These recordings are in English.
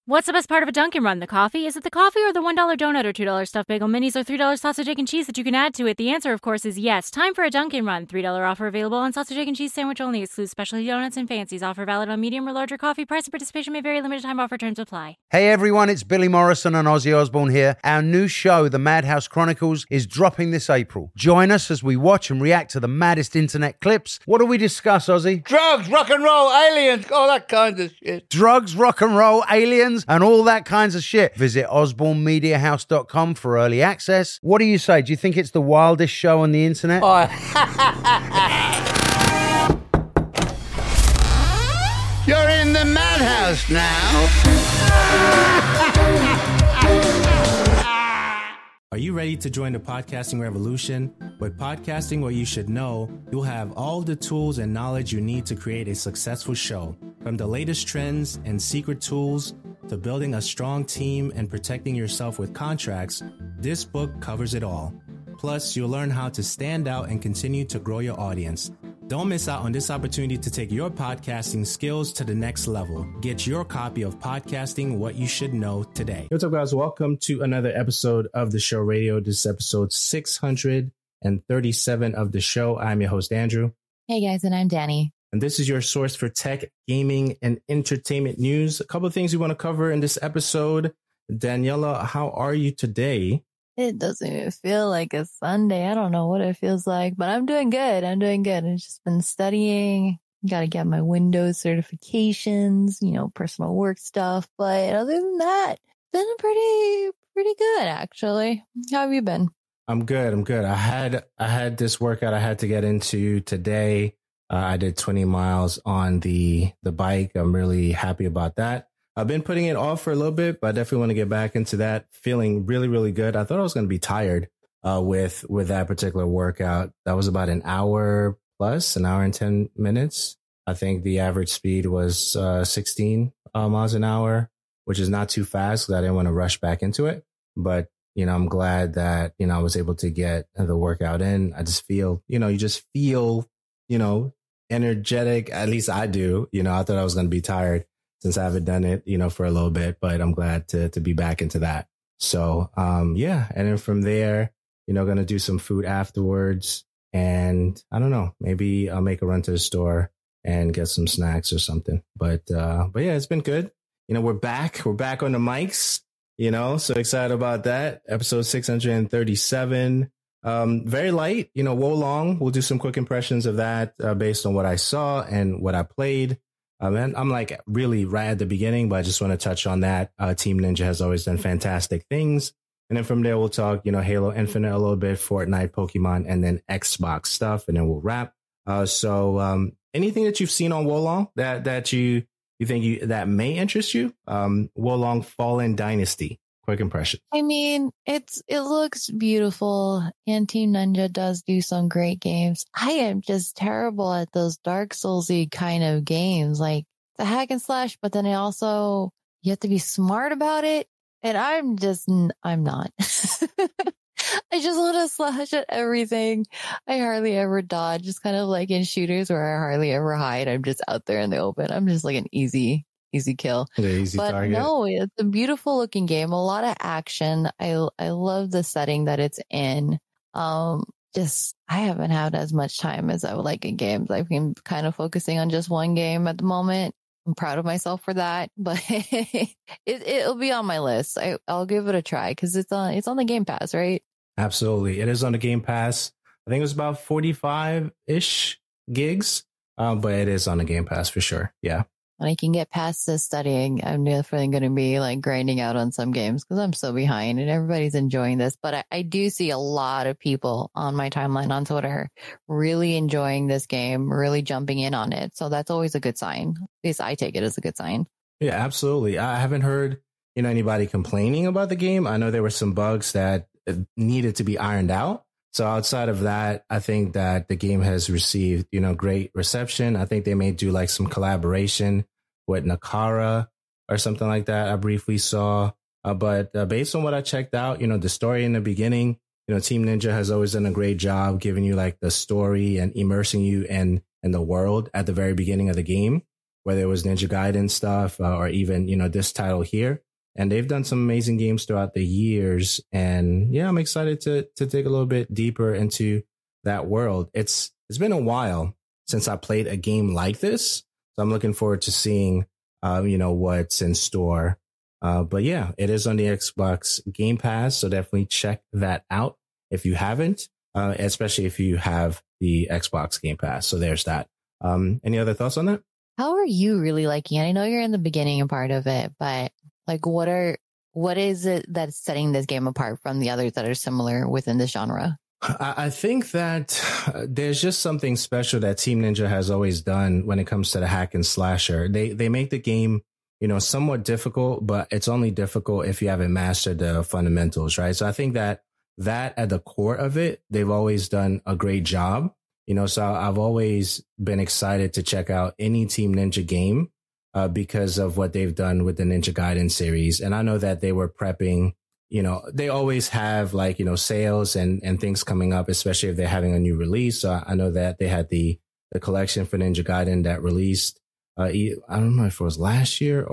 What's the best part of a Dunkin' Run? The coffee? Is it the coffee or the $1 donut or $2 stuffed bagel minis or $3 sausage, egg, and cheese that you can add to it? The answer, of course, is yes. Time for a Dunkin' Run. $3 offer available on sausage, egg, and cheese sandwich only. Excludes specialty donuts and fancies. Offer valid on medium or larger coffee. Price and participation may vary. Limited time offer. Terms apply. Hey everyone, it's Billy Morrison and Ozzy Osbourne here. Our new show, The Madhouse Chronicles, is dropping this April. Join us as we watch and react to the maddest internet clips. What do we discuss, Ozzy? Drugs, rock and roll, aliens, all that kind of shit. Drugs, rock and roll, aliens, and all that kinds of shit. Visit osbornemediahouse.com for early access. What do you say? Do you think it's the wildest show on the internet? You're in the madhouse now. Are you ready to join the podcasting revolution? With Podcasting What You Should Know, you'll have all the tools and knowledge you need to create a successful show. From the latest trends and secret tools to building a strong team and protecting yourself with contracts, this book covers it all. Plus, you'll learn how to stand out and continue to grow your audience. Don't miss out on this opportunity to take your podcasting skills to the next level. Get your copy of Podcasting What You Should Know today. What's up, guys? Welcome to another episode of The Show Radio. This is episode 637 of the show. I'm your host, Andrew. Hey, guys, and I'm Danny. And this is your source for tech, gaming, and entertainment news. A couple of things we want to cover in this episode. Daniela, how are you today? It doesn't even feel like a Sunday. I don't know what it feels like, but I'm doing good. I've just been studying. Got to get my Windows certifications, personal work stuff. But other than that, been pretty good, actually. How have you been? I'm good. I had this workout I had to get into today. I did 20 miles on the bike. I'm really happy about that. I've been putting it off for a little bit, but I definitely want to get back into that. Feeling really, really good. I thought I was going to be tired with that particular workout. That was about an hour plus, an hour and 10 minutes. I think the average speed was 16 miles an hour, which is not too fast because I didn't want to rush back into it. But, I'm glad that, I was able to get the workout in. I just feel, you just feel, energetic. At least I do. I thought I was going to be tired since I haven't done it, for a little bit, but I'm glad to be back into that. So, yeah. And then from there, going to do some food afterwards. And I don't know, maybe I'll make a run to the store and get some snacks or something. But yeah, it's been good. We're back on the mics, so excited about that. Episode 637. Very light, Wo Long. We'll do some quick impressions of that based on what I saw and what I played. And I'm like really right at the beginning, but I just want to touch on that. Team Ninja has always done fantastic things. And then from there, we'll talk, Halo Infinite a little bit, Fortnite, Pokemon, and then Xbox stuff. And then we'll wrap. So anything that you've seen on Wo Long that you think that may interest you? Wo Long Fallen Dynasty. Quick impression. I mean, it looks beautiful, and Team Ninja does do some great games. I am just terrible at those Dark Soulsy kind of games, like the hack and slash, but then you have to be smart about it. And I'm not. I just want to slash at everything. I hardly ever dodge, just kind of like in shooters where I hardly ever hide. I'm just out there in the open. I'm just like an easy kill. But target. No, it's a beautiful looking game. A lot of action. I love the setting that it's in. I haven't had as much time as I would like in games. I've been kind of focusing on just one game at the moment. I'm proud of myself for that, but it'll be on my list. I'll give it a try because it's on the Game Pass, right? Absolutely. It is on the Game Pass. I think it was about 45-ish gigs, but it is on the Game Pass for sure. Yeah. When I can get past the studying, I'm definitely going to be like grinding out on some games because I'm so behind and everybody's enjoying this. But I do see a lot of people on my timeline on Twitter really enjoying this game, really jumping in on it. So that's always a good sign. At least I take it as a good sign. Yeah, absolutely. I haven't heard anybody complaining about the game. I know there were some bugs that needed to be ironed out. So outside of that, I think that the game has received, great reception. I think they may do like some collaboration with Nakara or something like that. I briefly saw, but based on what I checked out, the story in the beginning, Team Ninja has always done a great job giving you like the story and immersing you in the world at the very beginning of the game. whether it was Ninja Gaiden stuff or even, this title here. And they've done some amazing games throughout the years. And yeah, I'm excited to dig a little bit deeper into that world. It's been a while since I played a game like this. So I'm looking forward to seeing, what's in store. But yeah, it is on the Xbox Game Pass. So definitely check that out if you haven't, especially if you have the Xbox Game Pass. So there's that. Any other thoughts on that? How are you really liking it? I know you're in the beginning part of it, but like, what is it that's setting this game apart from the others that are similar within the genre? I think that there's just something special that Team Ninja has always done when it comes to the hack and slasher. They make the game, somewhat difficult, but it's only difficult if you haven't mastered the fundamentals, right? So I think that at the core of it, they've always done a great job. So I've always been excited to check out any Team Ninja game because of what they've done with the Ninja Gaiden series. And I know that they were prepping, they always have sales and things coming up, especially if they're having a new release. So I know that they had the collection for Ninja Gaiden that released, I don't know if it was last year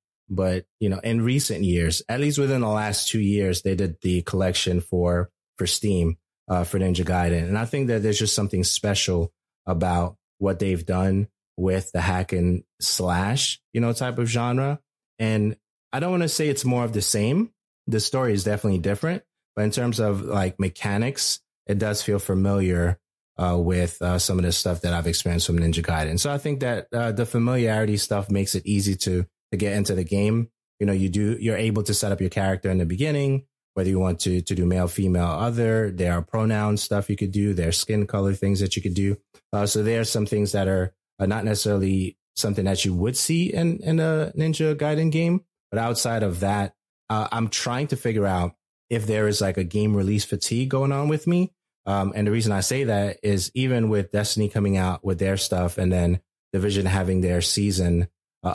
but in recent years, at least within the last 2 years, they did the collection for Steam. For Ninja Gaiden. And I think that there's just something special about what they've done with the hack and slash, type of genre. And I don't want to say it's more of the same. The story is definitely different, but in terms of like mechanics, it does feel familiar with some of the stuff that I've experienced from Ninja Gaiden. So I think that the familiarity stuff makes it easy to get into the game. You're able to set up your character in the beginning, whether you want to do male, female, other. There are pronoun stuff you could do. There are skin color things that you could do. So there are some things that are not necessarily something that you would see in a Ninja Gaiden game. But outside of that, I'm trying to figure out if there is like a game release fatigue going on with me. And the reason I say that is even with Destiny coming out with their stuff and then Division having their season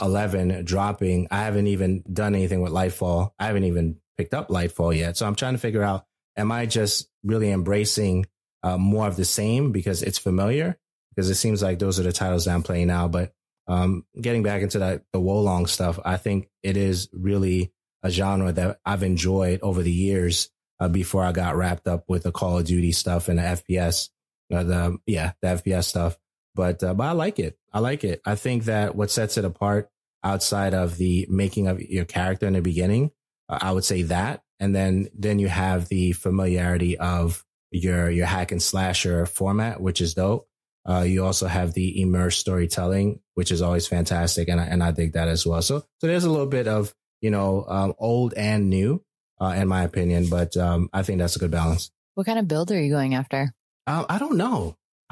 11 dropping, I haven't even done anything with Lightfall. I haven't even picked up Lightfall yet. So I'm trying to figure out, am I just really embracing more of the same because it's familiar? Because it seems like those are the titles that I'm playing now. But getting back into the Wolong stuff, I think it is really a genre that I've enjoyed over the years before I got wrapped up with the Call of Duty stuff and the FPS, the FPS stuff. But I like it. I think that what sets it apart outside of the making of your character in the beginning, I would say that. And then you have the familiarity of your hack and slasher format, which is dope. You also have the immersed storytelling, which is always fantastic. And I dig that as well. So there's a little bit of, old and new, in my opinion, but I think that's a good balance. What kind of build are you going after? I don't know.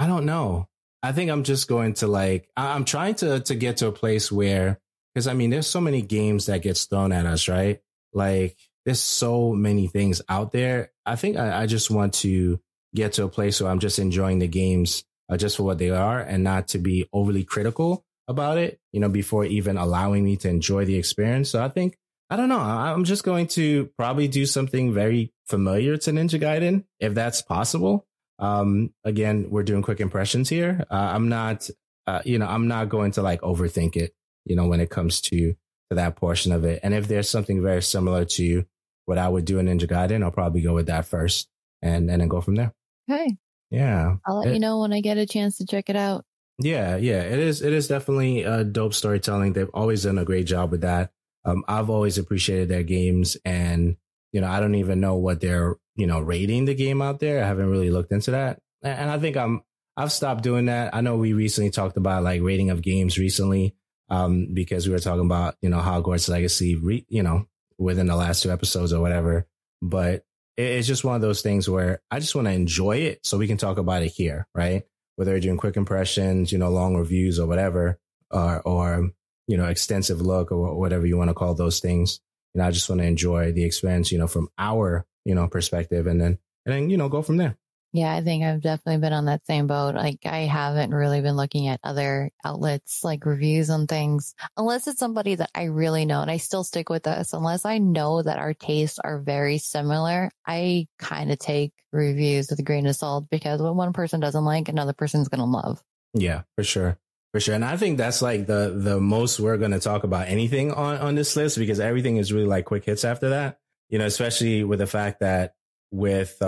I think I'm just going to I'm trying to get to a place where, because there's so many games that gets thrown at us, right? Like there's so many things out there. I think I just want to get to a place where I'm just enjoying the games just for what they are and not to be overly critical about it, before even allowing me to enjoy the experience. So I don't know. I'm just going to probably do something very familiar to Ninja Gaiden, if that's possible. Again, we're doing quick impressions here. I'm not going to overthink it, when it comes to that portion of it. And if there's something very similar to what I would do in Ninja Gaiden, I'll probably go with that first and then go from there. Okay. Yeah. I'll let you know when I get a chance to check it out. Yeah. It is definitely dope storytelling. They've always done a great job with that. I've always appreciated their games, and, I don't even know what they're, rating the game out there. I haven't really looked into that. And I think I've stopped doing that. I know we recently talked about rating of games recently, because we were talking about, Hogwarts Legacy, within the last 2 episodes or whatever. But it's just one of those things where I just want to enjoy it so we can talk about it here, right? Whether you're doing quick impressions, long reviews or whatever, or extensive look or whatever you want to call those things. And I just want to enjoy the experience, from our, perspective and then, go from there. Yeah, I think I've definitely been on that same boat. I haven't really been looking at other outlets reviews on things, unless it's somebody that I really know. And I still stick with this. Unless I know that our tastes are very similar, I kind of take reviews with a grain of salt, because what one person doesn't like, another person's going to love. Yeah, for sure. For sure. And I think that's like the most we're going to talk about anything on this list, because everything is really like quick hits after that, you know, especially with the fact that with,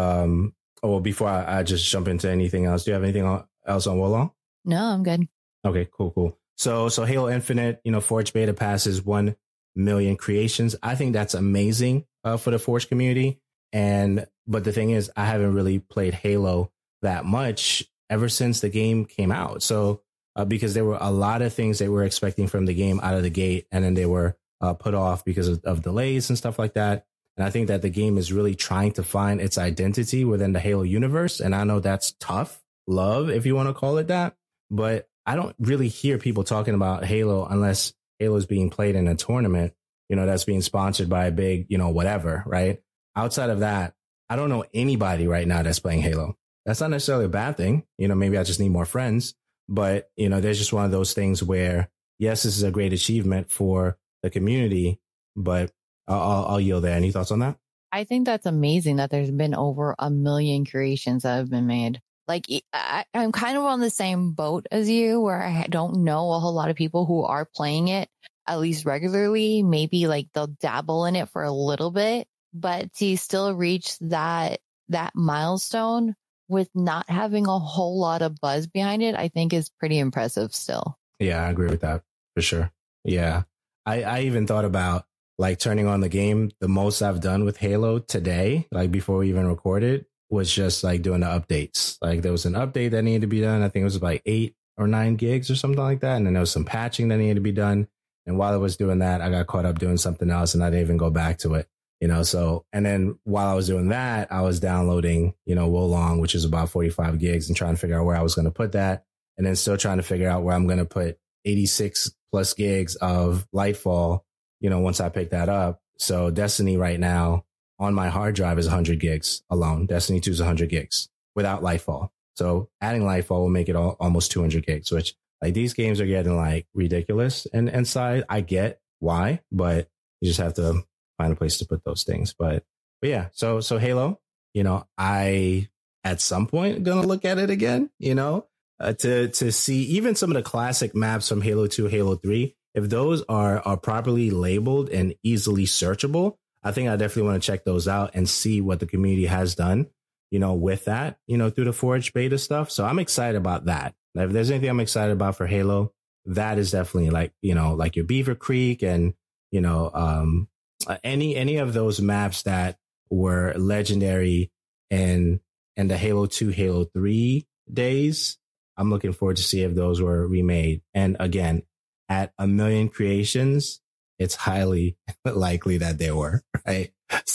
before I just jump into anything else, do you have anything else on Wolong? No, I'm good. Okay, cool. So Halo Infinite, you know, Forge beta passes 1 million creations. I think that's amazing for the Forge community. But the thing is, I haven't really played Halo that much ever since the game came out. So because there were a lot of things they were expecting from the game out of the gate, and then they were put off because of delays and stuff like that. And I think that the game is really trying to find its identity within the Halo universe. And I know that's tough love, if you want to call it that. But I don't really hear people talking about Halo unless Halo is being played in a tournament, you know, that's being sponsored by a big, you know, whatever, right? Outside of that, I don't know anybody right now that's playing Halo. That's not necessarily a bad thing. You know, maybe I just need more friends. But, you know, there's just one of those things where, yes, this is a great achievement for the community, but I'll yield there. Any thoughts on that? I think that's amazing that there's been over 1 million creations that have been made. Like, I'm kind of on the same boat as you, where I don't know a whole lot of people who are playing it, at least regularly. Maybe like they'll dabble in it for a little bit, but to still reach that milestone with not having a whole lot of buzz behind it, I think is pretty impressive still. Yeah, I agree with that for sure. Yeah. I even thought about like turning on the game. The most I've done with Halo today, like before we even recorded, was just like doing the updates. Like there was an update that needed to be done. I think it was like 8 or 9 gigs or something like that. And then there was some patching that needed to be done. And while I was doing that, I got caught up doing something else and I didn't even go back to it. You know, so, and then while I was doing that, I was downloading, you know, Wolong, which is about 45 gigs, and trying to figure out where I was going to put that. And then still trying to figure out where I'm going to put 86 plus gigs of Lightfall, you know, once I pick that up. So Destiny right now on my hard drive is 100 gigs alone. Destiny 2 is 100 gigs without Lightfall. So adding Lightfall will make it almost 200 gigs, which like these games are getting like ridiculous in size. I get why, but you just have to find a place to put those things. But yeah, so Halo, you know, I at some point gonna look at it again, you know, to see even some of the classic maps from Halo 2, Halo 3. If those are properly labeled and easily searchable, I think I definitely want to check those out and see what the community has done, you know, with that, you know, through the Forge beta stuff. So I'm excited about that. If there's anything I'm excited about for Halo, that is definitely like, you know, like your Beaver Creek and, you know, any of those maps that were legendary in the Halo 2, Halo 3 days. I'm looking forward to see if those were remade. And again, at 1 million creations, it's highly likely that they were, right?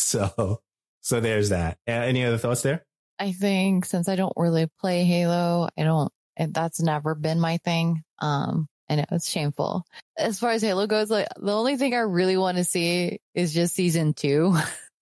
So there's that. Any other thoughts there? I think since I don't really play Halo, that's never been my thing. I know it's shameful. As far as Halo goes, like the only thing I really want to see is just season 2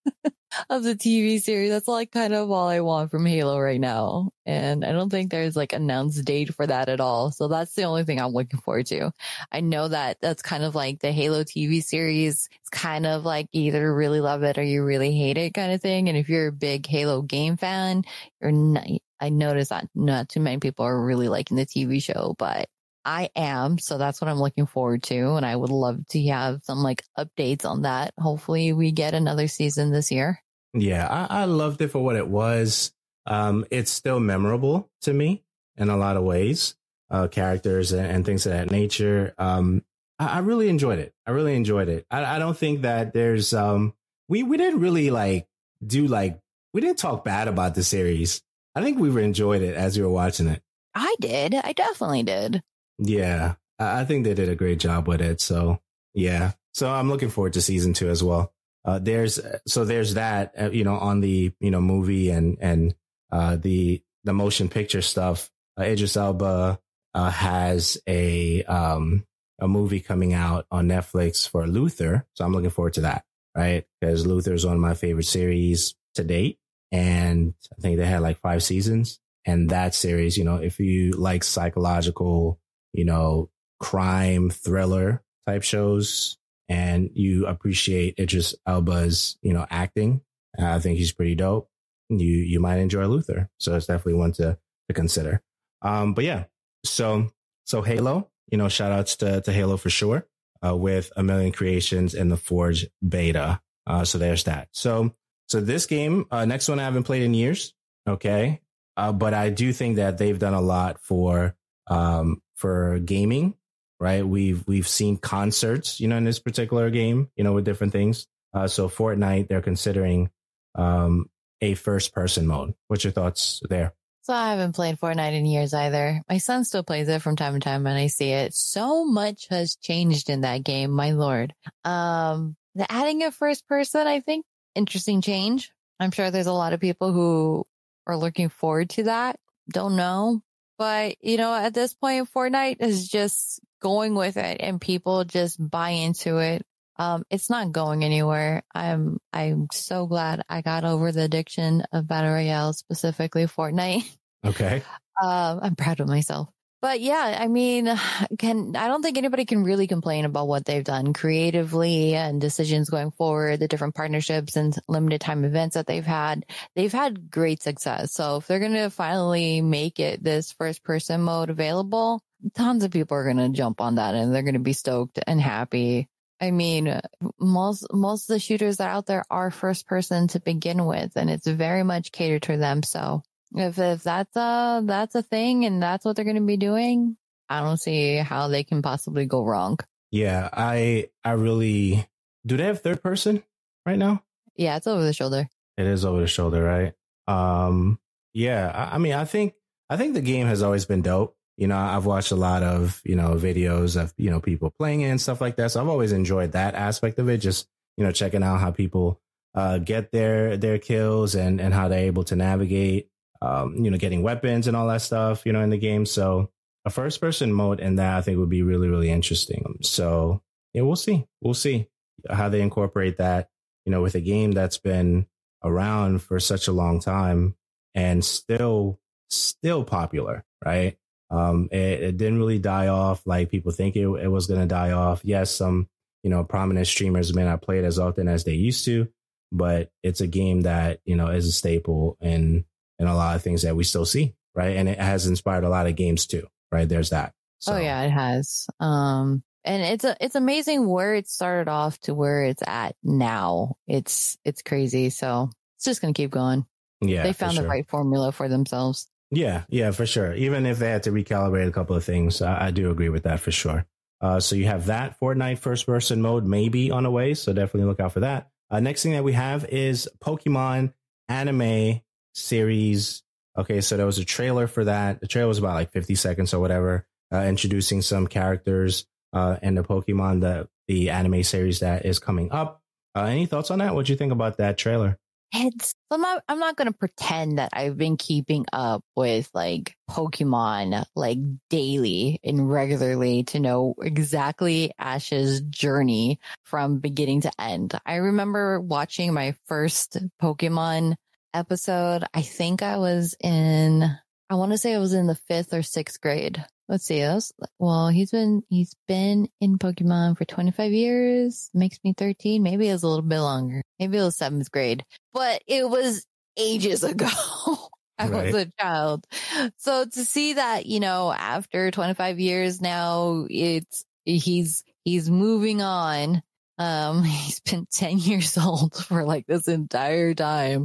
of the TV series. That's like kind of all I want from Halo right now. And I don't think there's like announced date for that at all. So that's the only thing I'm looking forward to. I know that that's kind of like the Halo TV series. It's kind of like you either really love it or you really hate it kind of thing. And if you're a big Halo game fan, I noticed that not too many people are really liking the TV show, but I am. So that's what I'm looking forward to. And I would love to have some like updates on that. Hopefully we get another season this year. Yeah, I loved it for what it was. It's still memorable to me in a lot of ways, characters and things of that nature. I really enjoyed it. I don't think that there's, we didn't really we didn't talk bad about the series. I think we enjoyed it as we were watching it. I did. I definitely did. Yeah, I think they did a great job with it. So yeah, so I'm looking forward to season 2 as well. There's that, you know, on the, you know, movie and the motion picture stuff. Idris Elba has a movie coming out on Netflix for Luther. So I'm looking forward to that, right? Because Luther is one of my favorite series to date. And I think they had like 5 seasons. And that series, you know, if you like psychological, you know, crime thriller type shows and you appreciate Idris Elba's, you know, acting, I think he's pretty dope. You might enjoy Luther. So it's definitely one to consider. But yeah, so Halo, shout outs to Halo for sure, with A Million Creations and the Forge beta. So there's that. So this game, next one I haven't played in years. Okay. But I do think that they've done a lot for gaming, right? We've seen concerts, in this particular game, with different things. So Fortnite, they're considering, a first person mode. What's your thoughts there? So I haven't played Fortnite in years either. My son still plays it from time to time and I see it. So much has changed in that game, my lord. The adding a first person, I think, interesting change. I'm sure there's a lot of people who are looking forward to that. Don't know. But, at this point, Fortnite is just going with it and people just buy into it. It's not going anywhere. I'm so glad I got over the addiction of Battle Royale, specifically Fortnite. Okay. I'm proud of myself. But yeah, I mean, I don't think anybody can really complain about what they've done creatively and decisions going forward, the different partnerships and limited time events that they've had. They've had great success. So if they're going to finally make it this first person mode available, tons of people are going to jump on that and they're going to be stoked and happy. I mean, most of the shooters that are out there are first person to begin with, and it's very much catered to them. So if that's a thing and that's what they're going to be doing, I don't see how they can possibly go wrong. Yeah, I really do. They have third person right now? Yeah, it's over the shoulder. It is over the shoulder, right? Yeah, I mean, I think the game has always been dope. I've watched a lot of, videos of, people playing it and stuff like that. So I've always enjoyed that aspect of it. Just, checking out how people get their kills and how they're able to navigate, getting weapons and all that stuff, in the game. So a first person mode in that I think would be really, really interesting. So yeah, we'll see. We'll see how they incorporate that, with a game that's been around for such a long time and still popular, right? It didn't really die off like people think it was going to die off. Yes, some, prominent streamers may not play it as often as they used to, but it's a game that, is a staple in a lot of things that we still see, right? And it has inspired a lot of games too, right? There's that. So. Oh yeah, it has. And it's amazing where it started off to where it's at now. It's crazy. So it's just going to keep going. Yeah. They found the right formula for themselves. Yeah, for sure. Even if they had to recalibrate a couple of things, I do agree with that for sure. So you have that Fortnite first person mode maybe on the way. So definitely look out for that. Next thing that we have is Pokemon anime series. Okay, so there was a trailer for that. The trailer was about like 50 seconds or whatever, introducing some characters and the Pokemon, the anime series that is coming up. Any thoughts on that? What do you think about that trailer? I'm not going to pretend that I've been keeping up with like Pokemon like daily and regularly to know exactly Ash's journey from beginning to end. I remember watching my first Pokemon episode. I think I want to say I was in the 5th or 6th grade. Let's see. He's been in Pokemon for 25 years. Makes me 13. Maybe it was a little bit longer. Maybe it was 7th grade, but it was ages ago. I was a child. So to see that, after 25 years now, he's moving on. He's been 10 years old for like this entire time.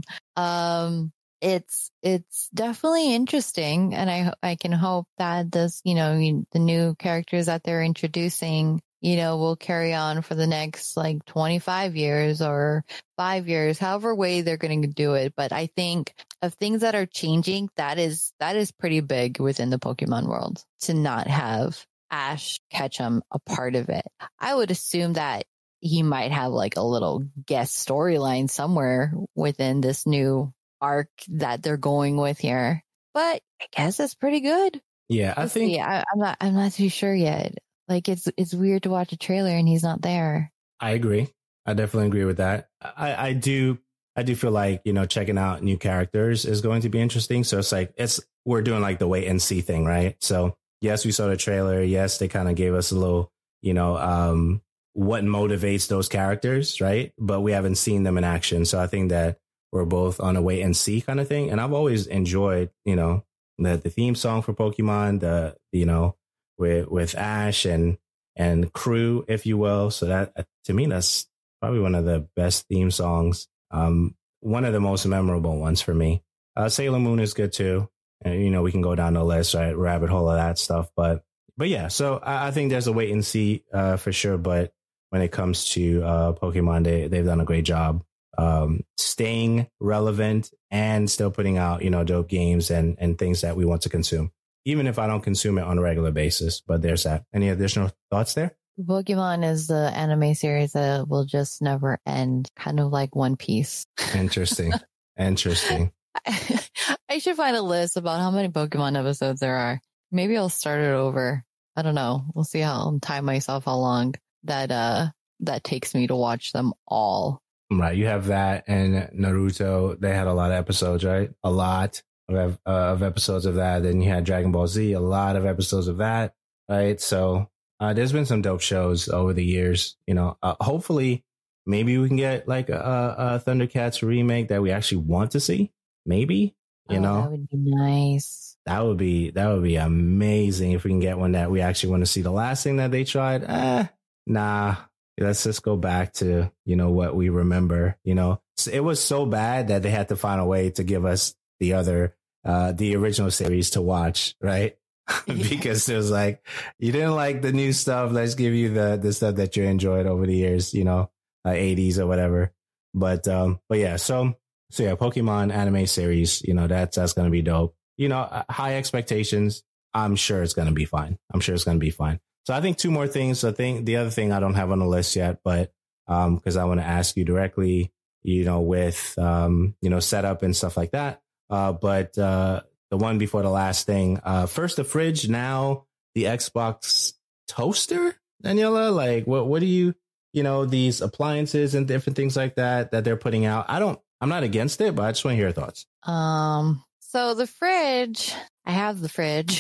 It's definitely interesting, and I can hope that this, the new characters that they're introducing, will carry on for the next like 25 years or 5 years, however way they're going to do it. But I think of things that are changing, that is pretty big within the Pokemon world to not have Ash Ketchum a part of it. I would assume that he might have like a little guest storyline somewhere within this new arc that they're going with here, but I guess it's pretty good. Yeah, I'm not too sure yet. Like it's weird to watch a trailer and he's not there. I agree. I definitely agree with that. I do feel like, checking out new characters is going to be interesting. So it's like, we're doing like the wait and see thing, right? So yes, we saw the trailer. Yes, they kind of gave us a little, what motivates those characters, right? But we haven't seen them in action. So I think that we're both on a wait and see kind of thing. And I've always enjoyed, the theme song for Pokemon, the with Ash and crew, if you will. So that, to me, that's probably one of the best theme songs. One of the most memorable ones for me. Sailor Moon is good too. And, we can go down the list, right? Rabbit hole of that stuff. But yeah, so I think there's a wait and see, for sure. But when it comes to, Pokemon, they've done a great job, staying relevant and still putting out, dope games and things that we want to consume, even if I don't consume it on a regular basis. But there's that. Any additional thoughts there? Pokemon is the anime series that will just never end, kind of like One Piece. Interesting. I should find a list about how many Pokemon episodes there are. Maybe I'll start it over. I don't know. We'll see how I'll time myself how long that takes me to watch them all. Right. You have that and Naruto. They had a lot of episodes, right? A lot of episodes of that. Then you had Dragon Ball Z, a lot of episodes of that. Right. So there's been some dope shows over the years. Hopefully maybe we can get like a Thundercats remake that we actually want to see. Maybe, that would be nice. That would be amazing if we can get one that we actually want to see. The last thing that they tried, nah, let's just go back to, what we remember, it was so bad that they had to find a way to give us the original series to watch. Right. Because it was like, you didn't like the new stuff. Let's give you the stuff that you enjoyed over the years, 80s or whatever. But yeah, so yeah, Pokemon anime series, that's going to be dope. High expectations. I'm sure it's going to be fine. So I think two more things. I think the other thing I don't have on the list yet, but, cause I want to ask you directly, with, setup and stuff like that. But the one before the last thing, first the fridge, now the Xbox toaster, Daniela, like what do you, these appliances and different things like that they're putting out. I'm not against it, but I just want to hear your thoughts. So the fridge, I have the fridge.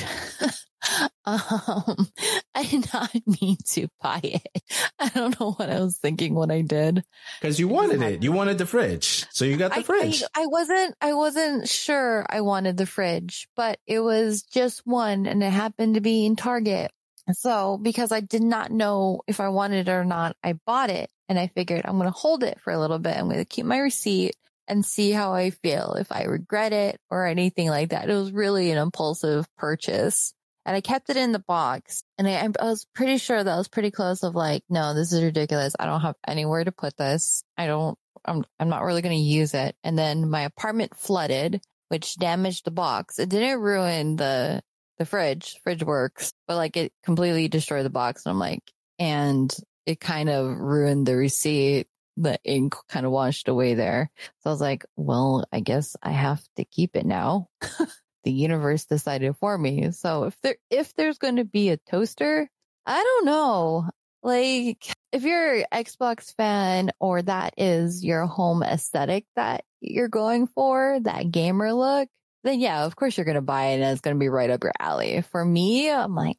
I did not mean to buy it. I don't know what I was thinking when I did. Because you wanted it. You wanted the fridge. So you got the fridge. I wasn't sure I wanted the fridge, but it was just one and it happened to be in Target. So because I did not know if I wanted it or not, I bought it and I figured I'm going to hold it for a little bit. I'm going to keep my receipt and see how I feel, if I regret it or anything like that. It was really an impulsive purchase. And I kept it in the box. And I was pretty sure that was pretty close of like, no, this is ridiculous. I don't have anywhere to put this. I'm not really going to use it. And then my apartment flooded, which damaged the box. It didn't ruin the fridge works, but like it completely destroyed the box. And I'm like, and it kind of ruined the receipt. The ink kind of washed away there. So I was like, well, I guess I have to keep it now. The universe decided for me. So if there's going to be a toaster, I don't know. Like if you're an Xbox fan or that is your home aesthetic that you're going for, that gamer look, then yeah, of course you're going to buy it and it's going to be right up your alley. For me, I'm like,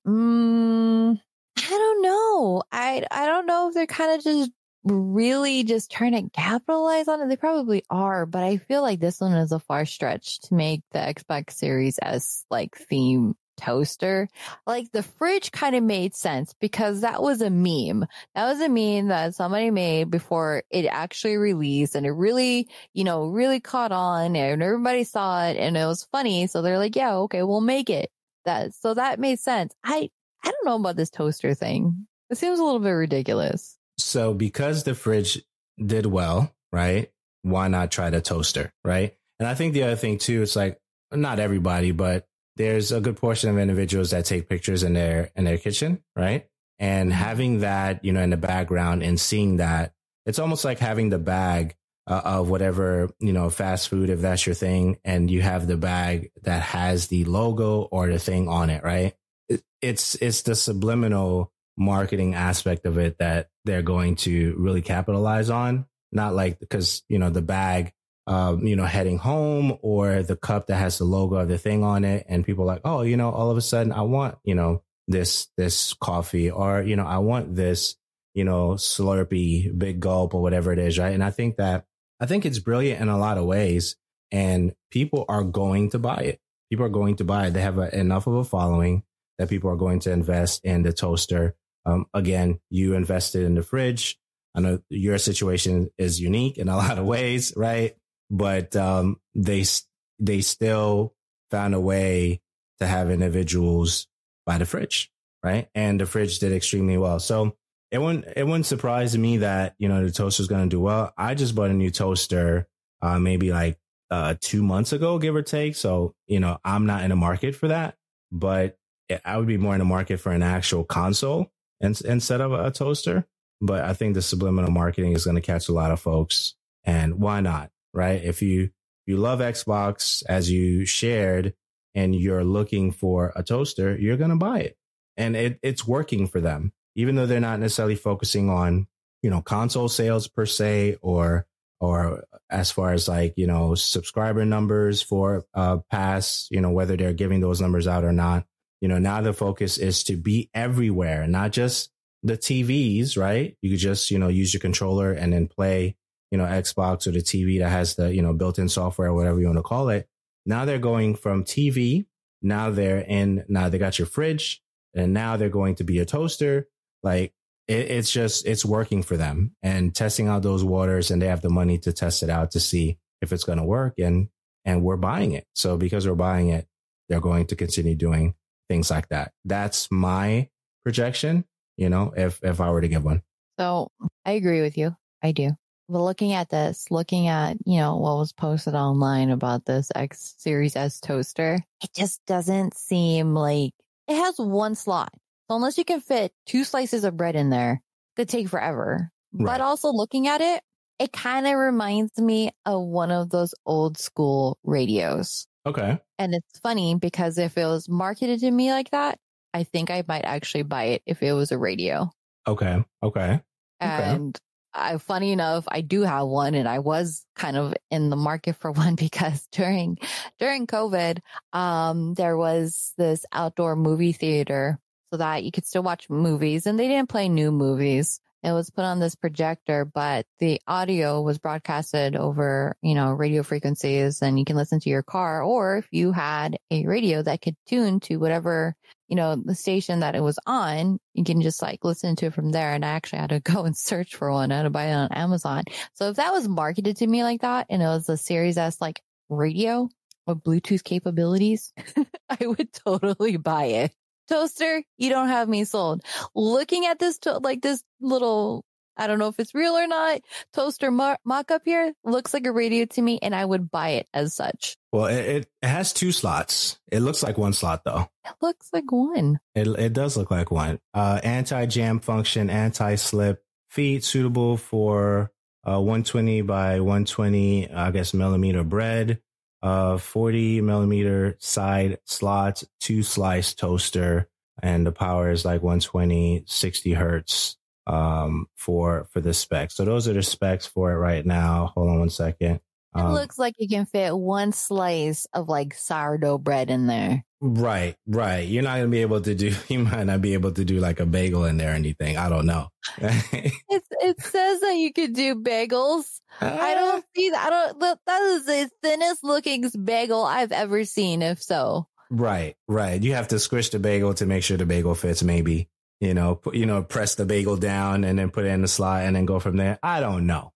I don't know. I don't know if they're kind of just really just trying to capitalize on it. They probably are, but I feel like this one is a far stretch to make the Xbox Series S like theme toaster. Like the fridge kind of made sense because that was a meme. That was a meme that somebody made before it actually released, and it really, really caught on and everybody saw it and it was funny. So they're like, yeah, okay, we'll make it. So that made sense. I don't know about this toaster thing. It seems a little bit ridiculous. So because the fridge did well, right? Why not try the toaster, right? And I think the other thing too, it's like not everybody, but there's a good portion of individuals that take pictures in their kitchen, right? And having that, in the background and seeing that, it's almost like having the bag of whatever, fast food, if that's your thing, and you have the bag that has the logo or the thing on it, right? It's the subliminal marketing aspect of it that they're going to really capitalize on. Not like, because, the bag, heading home, or the cup that has the logo of the thing on it. And people are like, oh, all of a sudden I want, this coffee, or, I want this, Slurpee, big gulp, or whatever it is. Right. And I think it's brilliant in a lot of ways, and people are going to buy it. They have enough of a following that people are going to invest in the toaster. Again, you invested in the fridge. I know your situation is unique in a lot of ways, right? But they still found a way to have individuals buy the fridge, right? And the fridge did extremely well. So it wouldn't surprise me that, the toaster is going to do well. I just bought a new toaster maybe like 2 months ago, give or take. So, I'm not in the market for that, but I would be more in the market for an actual console instead of a toaster. But I think the subliminal marketing is going to catch a lot of folks. And why not? Right? If you love Xbox, as you shared, and you're looking for a toaster, you're going to buy it. And it's working for them, even though they're not necessarily focusing on, console sales per se, or as far as like, subscriber numbers for pass, whether they're giving those numbers out or not. Now the focus is to be everywhere, not just the TVs, right? You could just, use your controller and then play, Xbox or the TV that has the, built-in software, whatever you want to call it. Now they're going from TV. Now they got your fridge, and now they're going to be a toaster. Like it's working for them, and testing out those waters, and they have the money to test it out to see if it's going to work. And we're buying it. So because we're buying it, they're going to continue doing things like that. That's my projection, if I were to give one. So I agree with you. I do. But looking at what was posted online about this X Series S toaster, it just doesn't seem like it has one slot. So unless you can fit 2 slices of bread in there, it could take forever. Right. But also looking at it, it kind of reminds me of one of those old school radios. Okay. And it's funny because if it was marketed to me like that, I think I might actually buy it if it was a radio. Okay. And funny enough, I do have one, and I was kind of in the market for one because during COVID, there was this outdoor movie theater so that you could still watch movies, and they didn't play new movies. It was put on this projector, but the audio was broadcasted over, radio frequencies, and you can listen to your car. Or if you had a radio that could tune to whatever, the station that it was on, you can just like listen to it from there. And I actually had to go and search for one. I had to buy it on Amazon. So if that was marketed to me like that, and it was a Series S like radio with Bluetooth capabilities, I would totally buy it. Toaster, you don't have me sold. Looking at this, this little, I don't know if it's real or not, toaster mock-up here, looks like a radio to me, and I would buy it as such. Well, it has 2 slots. It looks like 1 slot, though. It looks like one. It does look like one. Anti-jam function, anti-slip, feet suitable for 120 by 120, millimeter bread. 40 millimeter side slots, 2 slice toaster, and the power is like 120, 60 hertz, for the specs. So those are the specs for it right now. Hold on one second. It looks like you can fit 1 slice of like sourdough bread in there. Right. You might not be able to do like a bagel in there or anything. I don't know. It says that you could do bagels. I don't see that. That is the thinnest looking bagel I've ever seen, if so. Right. You have to squish the bagel to make sure the bagel fits, maybe, press the bagel down and then put it in the slot and then go from there. I don't know.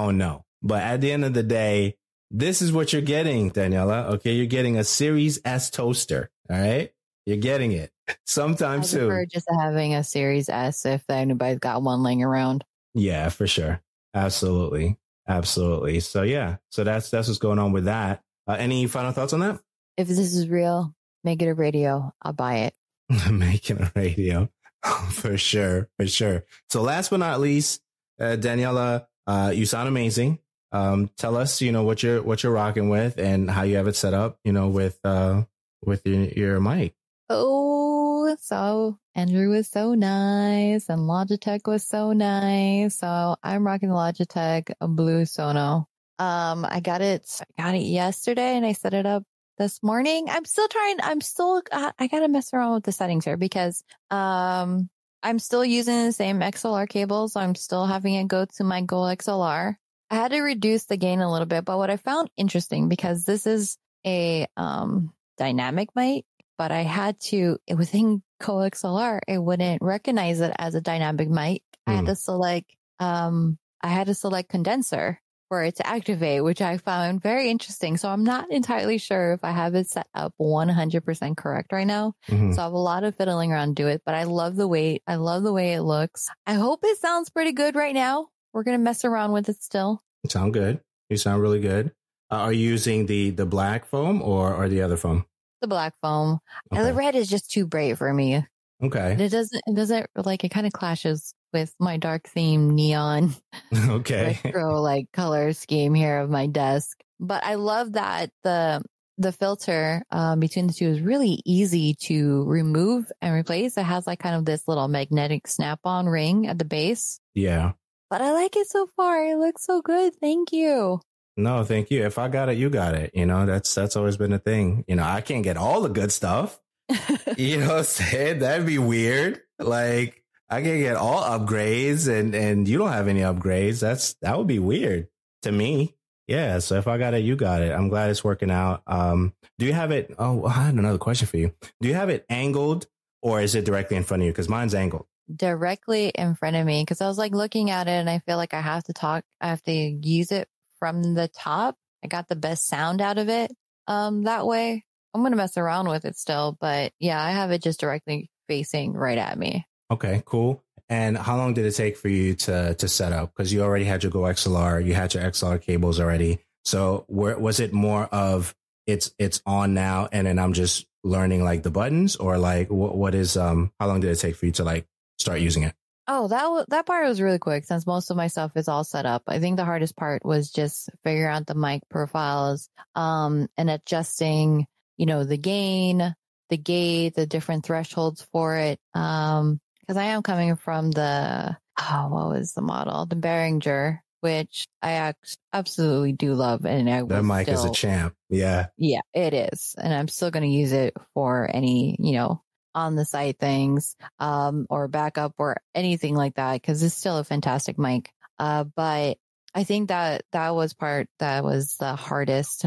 But at the end of the day, this is what you're getting, Daniela. Okay. You're getting a Series S toaster. All right. You're getting it sometime soon. I prefer just having a Series S if anybody's got one laying around. Yeah, for sure. Absolutely. So yeah. So that's what's going on with that. Any final thoughts on that? If this is real, make it a radio. I'll buy it. Making a radio. For sure. So last but not least, Daniela, you sound amazing. Tell us, what you're rocking with and how you have it set up, with your mic. Oh, so Andrew was so nice and Logitech was so nice. So I'm rocking the Logitech Blue Sono. I got it yesterday and I set it up this morning. I gotta mess around with the settings here because, I'm still using the same XLR cables. I'm still having it go to my Go XLR. I had to reduce the gain a little bit, but what I found interesting, because this is a dynamic mic, but I had to, within GoXLR, it wouldn't recognize it as a dynamic mic. I had to select condenser for it to activate, which I found very interesting. So I'm not entirely sure if I have it set up 100% correct right now. Mhm. So I have a lot of fiddling around to it, but I love the way it looks. I hope it sounds pretty good right now. We're going to mess around with it still. You sound good. You sound really good. Are you using the black foam or the other foam? The black foam. And Okay. the red is just too bright for me. Okay. It doesn't like, it kind of clashes with my dark theme neon Okay. retro like color scheme here of my desk. But I love that the filter between the two is really easy to remove and replace. It has like kind of this little magnetic snap-on ring at the base. Yeah. But I like it so far. It looks so good. Thank you. No, thank you. If I got it, you got it. You know, that's always been a thing. You know, I can't get all the good stuff. You know what I'm saying? That'd be weird. Like, I can get all upgrades and you don't have any upgrades. That would be weird to me. Yeah. So if I got it, you got it. I'm glad it's working out. Do you have it? Oh, I had another question for you. Do you have it angled or is it directly in front of you? Because mine's angled. Directly in front of me, because I was like looking at it and I feel like I have to use it from the top. I got the best sound out of it that way. I'm going to mess around with it still, but yeah, I have it just directly facing right at me. Okay, cool. And how long did it take for you to set up? Because you already had your GoXLR, you had your XLR cables already. So was it more of it's on now and then I'm just learning like the buttons, or like what is how long did it take for you to like start using it? Oh, that part was really quick since most of my stuff is all set up. I think the hardest part was just figuring out the mic profiles and adjusting, the gain, the gate, the different thresholds for it. Because I am coming from what was the model? The Behringer, which I absolutely do love. And that mic is a champ. Yeah. Yeah, it is. And I'm still going to use it for any, on the site things, or backup or anything like that, because it's still a fantastic mic. But I think that was the hardest,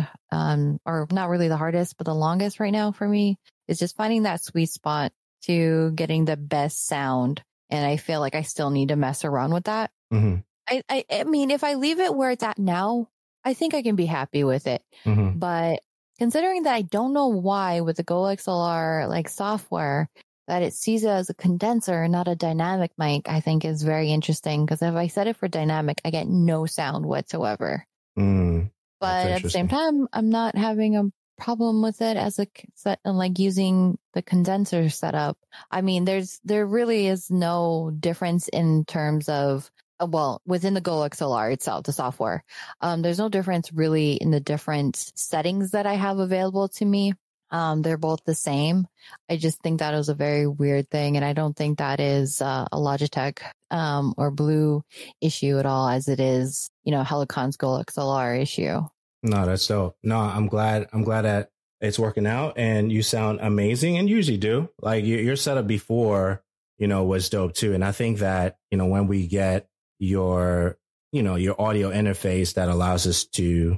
or not really the hardest, but the longest right now for me is just finding that sweet spot to getting the best sound. And I feel like I still need to mess around with that. Mm-hmm. I mean, if I leave it where it's at now, I think I can be happy with it. Mm-hmm. But considering that I don't know why with the GoXLR like software that it sees it as a condenser and not a dynamic mic, I think is very interesting, because if I set it for dynamic, I get no sound whatsoever. But at the same time, I'm not having a problem with it as like using the condenser setup. I mean, there really is no difference in terms of, within the GoXLR itself, the software, there's no difference really in the different settings that I have available to me. They're both the same. I just think that was a very weird thing. And I don't think that is a Logitech or Blue issue at all, as it is, Helicon's GoXLR issue. No, that's dope. No, I'm glad that it's working out and you sound amazing, and you usually do. Like your setup before, was dope too. And I think that, when we get your audio interface that allows us to,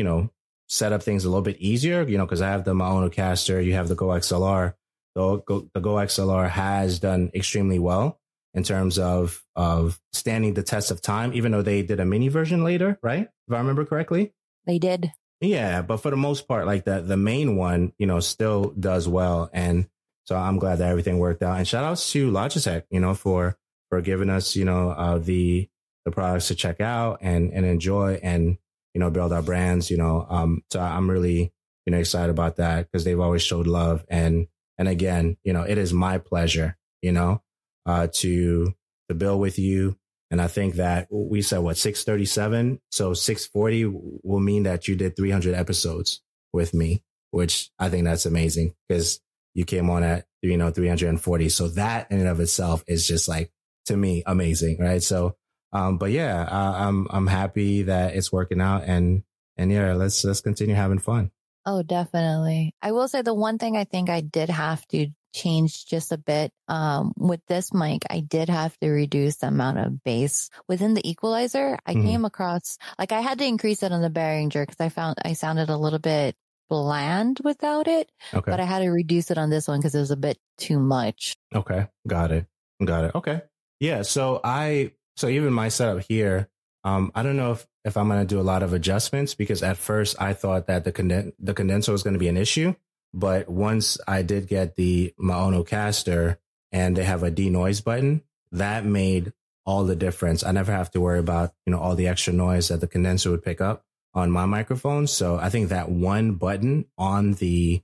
set up things a little bit easier, because I have the Maonocaster, you have the GoXLR. The GoXLR has done extremely well in terms of standing the test of time, even though they did a mini version later, right? If I remember correctly. They did. Yeah, but for the most part, like the main one, still does well. And so I'm glad that everything worked out. And shout outs to Logitech, for giving us, the products to check out and enjoy and, build our brands, so I'm really, excited about that, because they've always showed love. And again, it is my pleasure, to build with you. And I think that we said 637. So 640 will mean that you did 300 episodes with me, which I think that's amazing, because you came on at, 340. So that in and of itself is just like, to me, amazing. Right. So, but yeah, I'm happy that it's working out, and yeah, let's continue having fun. Oh, definitely. I will say the one thing I think I did have to change just a bit, with this mic, I did have to reduce the amount of bass within the equalizer. I came across, like, I had to increase it on the Behringer because I found I sounded a little bit bland without it, Okay. but I had to reduce it on this one because it was a bit too much. Okay. Got it. Okay. Yeah. So even my setup here, I don't know if I'm going to do a lot of adjustments, because at first I thought that the condenser was going to be an issue. But once I did get the Maonocaster and they have a denoise button, that made all the difference. I never have to worry about, all the extra noise that the condenser would pick up on my microphone. So I think that one button on the,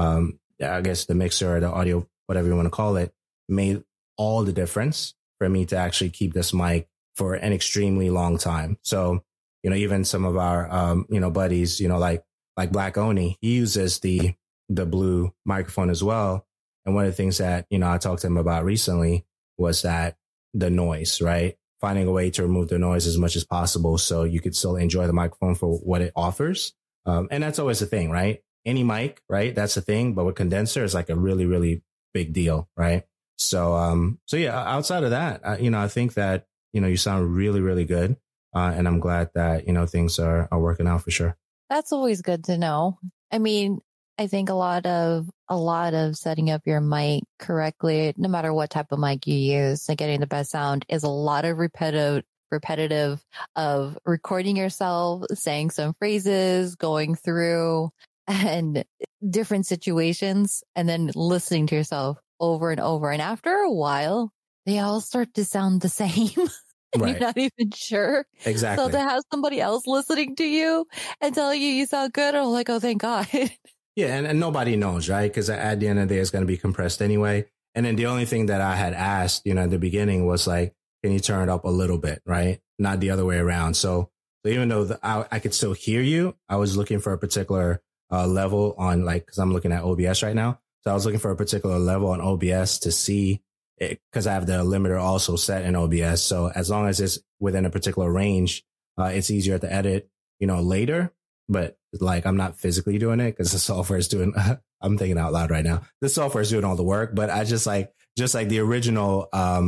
I guess the mixer or the audio, whatever you want to call it, made all the difference for me to actually keep this mic for an extremely long time. So, even some of our, buddies, like Black Oni, he uses the Blue microphone as well. And one of the things that, I talked to him about recently was that the noise, right? Finding a way to remove the noise as much as possible so you could still enjoy the microphone for what it offers. And that's always the thing, right? Any mic, right? That's the thing. But with condenser, it's like a really, really big deal, right? So yeah, outside of that, I think that, you sound really, really good. And I'm glad that, things are working out for sure. That's always good to know. I mean, I think a lot of setting up your mic correctly, no matter what type of mic you use, and getting the best sound is a lot of repetitive of recording yourself, saying some phrases, going through and different situations, and then listening to yourself over and over. And after a while, they all start to sound the same. Right. You're not even sure. Exactly. So to have somebody else listening to you and telling you sound good, I'm like, oh, thank God. Yeah, and nobody knows, right? Because at the end of the day, it's going to be compressed anyway. And then the only thing that I had asked, at the beginning was like, can you turn it up a little bit, right? Not the other way around. So even though I could still hear you, I was looking for a particular level on because I'm looking at OBS right now. So I was looking for a particular level on OBS to see it, because I have the limiter also set in OBS. So as long as it's within a particular range, it's easier to edit, later. But I'm not physically doing it because the software is doing, I'm thinking out loud right now. The software is doing all the work, but I just like the original,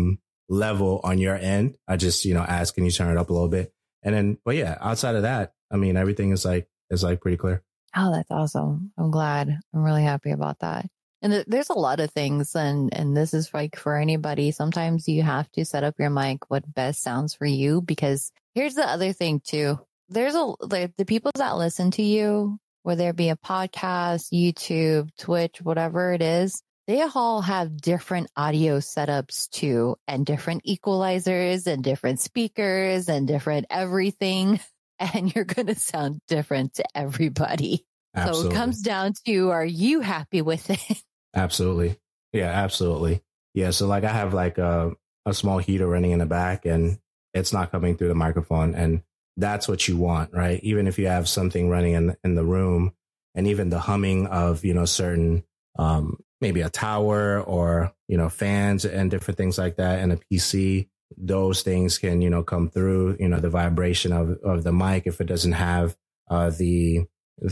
level on your end. I just, ask, can you turn it up a little bit? And then, but yeah, outside of that, I mean, everything is pretty clear. Oh, that's awesome. I'm glad. I'm really happy about that. And there's a lot of things, and this is for anybody. Sometimes you have to set up your mic what best sounds for you, because here's the other thing too. There's the people that listen to you, whether it be a podcast, YouTube, Twitch, whatever it is, they all have different audio setups too, and different equalizers and different speakers and different everything. And you're going to sound different to everybody. Absolutely. So it comes down to, are you happy with it? Absolutely. Yeah, absolutely. Yeah. So I have a small heater running in the back, and it's not coming through the microphone. And that's what you want, right? Even if you have something running in the room, and even the humming of, certain, maybe a tower or, fans and different things like that, and a PC, those things can, come through, the vibration of the mic. If it doesn't have, the,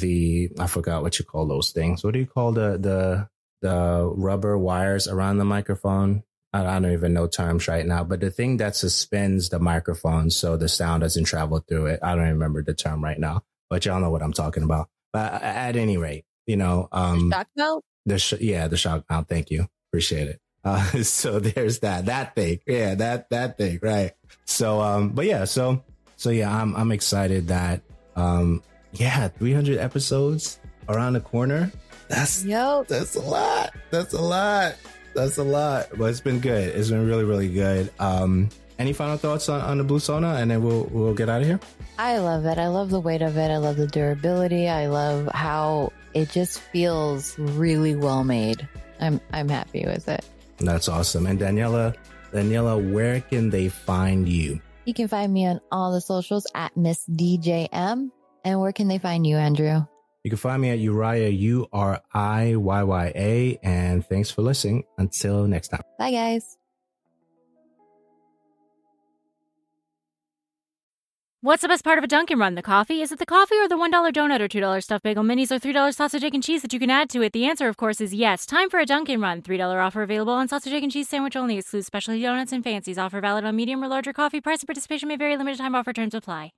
I forgot what you call those things. What do you call the rubber wires around the microphone? I don't even know terms right now, but the thing that suspends the microphone so the sound doesn't travel through it. I don't remember the term right now, but y'all know what I'm talking about. But at any rate, Shock mount? the shock mount. Thank you. Appreciate it. So there's that thing. Yeah, that thing. Right. So, but yeah, so yeah, I'm excited that, 300 episodes around the corner. That's a lot. But it's been good. It's been really, really good. Any final thoughts on the Blue Sona, and then we'll get out of here? I love it. I love the weight of it. I love the durability. I love how it just feels really well made. I'm happy with it. That's awesome. And Daniela, where can they find you? You can find me on all the socials at Miss DJM. And where can they find you, Andrew? You can find me at Uriah, URIYYA. And thanks for listening. Until next time. Bye, guys. What's the best part of a Dunkin' Run? The coffee? Is it the coffee or the $1 donut or $2 stuffed bagel minis or $3 sausage, egg, and cheese that you can add to it? The answer, of course, is yes. Time for a Dunkin' Run. $3 offer available on sausage, egg, and cheese sandwich only. Excludes specialty donuts and fancies. Offer valid on medium or larger coffee. Price and participation may vary. Limited time offer. Terms apply.